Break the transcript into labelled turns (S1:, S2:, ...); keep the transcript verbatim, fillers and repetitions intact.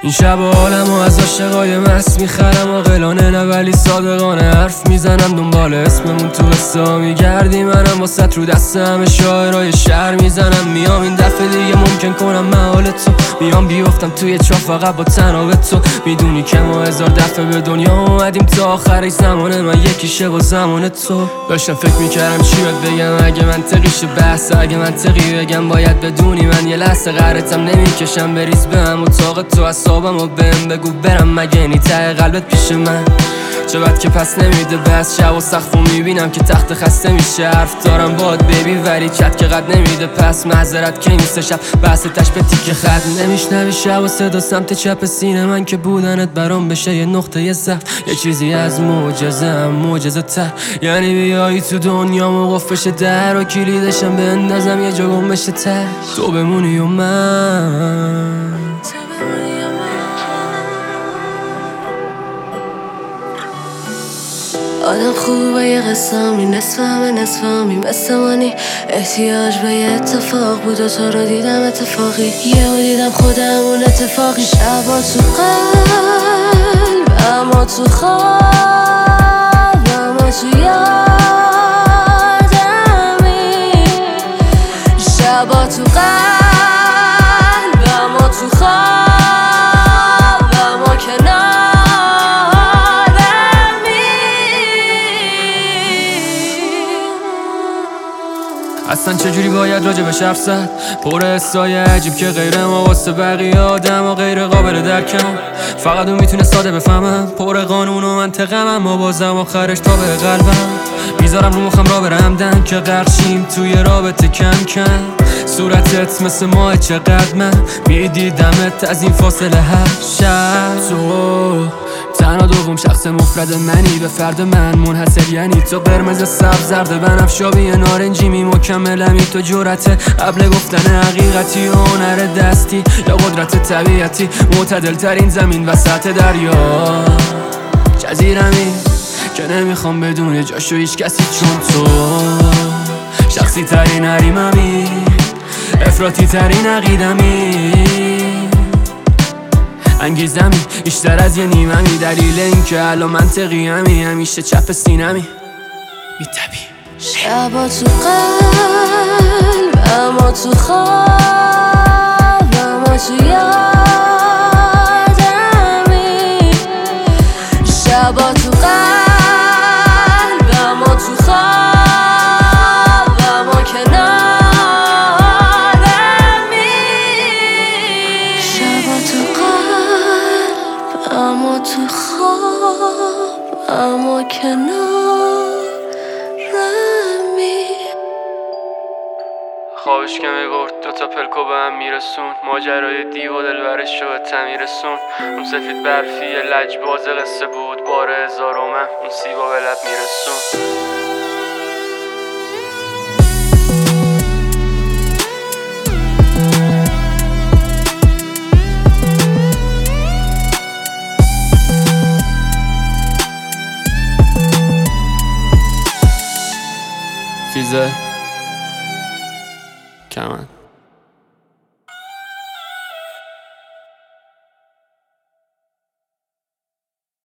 S1: این شب حالمو از عاشقای مست میخرم عاقلانه نه ولی صادقانه حرف میزنم دنبال اسممون تو قصه ها میگردی منم واسط رو دست همه شاعرای شهر میزنم میام این دفعه دیگه ممکن کنم محال تو میام بیفتم توی چاه فقط با تناب تو میدونی که ما هزار دفعه به دنیا اومدیم تا آخرش زمانه من یکیشه با زمان تو داشتم فکر میکردم چی باید بگم اگه منطقیشه بحث اگه منطقی بگم باید بدونی من یه لحظه قهرتم نمیکشم بریز به هم اتاق تو اصابم و بهم بگو برم مگه نی ته قلبت پیش من چه بد که پس نمیده بس شب و سقفو میبینم که تخت خسته میشه حرف دارم باد بیبی ولی چت که قد نمیده پس معذرت که نیست شب بحث تش به تیک خط نمیشنوی شب و صدا سمت چپ سینه من که بودنت برام بشه یه نقطه ضعف یه چیزی از معجزه هم معجزه ته یعنی بیایی تو دنیا موقفش در و کلیدشم بندازم یه جا گم بشه ته تو بمونی و من
S2: آدم خوبه یه قسمی نصفمه نصفمی مثل منی احتیاج به یه اتفاق بود و تو رو دیدم اتفاقی یه و دیدم خودمون اتفاقی شبا تو قلب اما تو خواب اما تو یادمی شبا تو قلب اما تو خواب اما کنار
S1: اصلا چجوری باید راجع به حرف زد پر حسای عجیب که غیر ما واسه بقیه آدم و غیر قابل درکم فقط اون میتونه ساده بفهمم پر قانون و منطقم اما بازم آخرش تا به قلبم میذارم رو مخم را برمدن که غرقشیم توی رابطه کم کم صورتت مثل ماه چقدر من میدیدمت از این فاصله هر شب تو تنها دوم شخص مفرد منی به فرد من منحصر یعنی تو قرمز سبز زرد بنفشابی نارنجی می مکملمی تو جرأت قبل گفتن حقیقتی و هنر دستی یا قدرت طبیعتی معتدل ترین زمین وسط دریا جزیرمی که نمیخوام بدون جاشو هیچ کسی چون تو شخصی ترین حریممی افراطی ترین عقیدمی انگیزمی بیشتر از یه نیممی دلیل این که الان منطقی همی همیشه چپ سینمی میتبی
S2: شبا تو قلب اما تو خواب اما تو یادمی شبا تو قلب اما تو خواب اما کنارمی شبا تو قلب اما تو خواب اما کنارمی
S1: خوابش که میبرد دوتا پلکو به هم میرسون ماجرای دیو و دلبرش رو به تمیرسون اون سفید برفی لجباز قصه بود بار هزار و من اون سیبا به لب میرسون فیزه کمن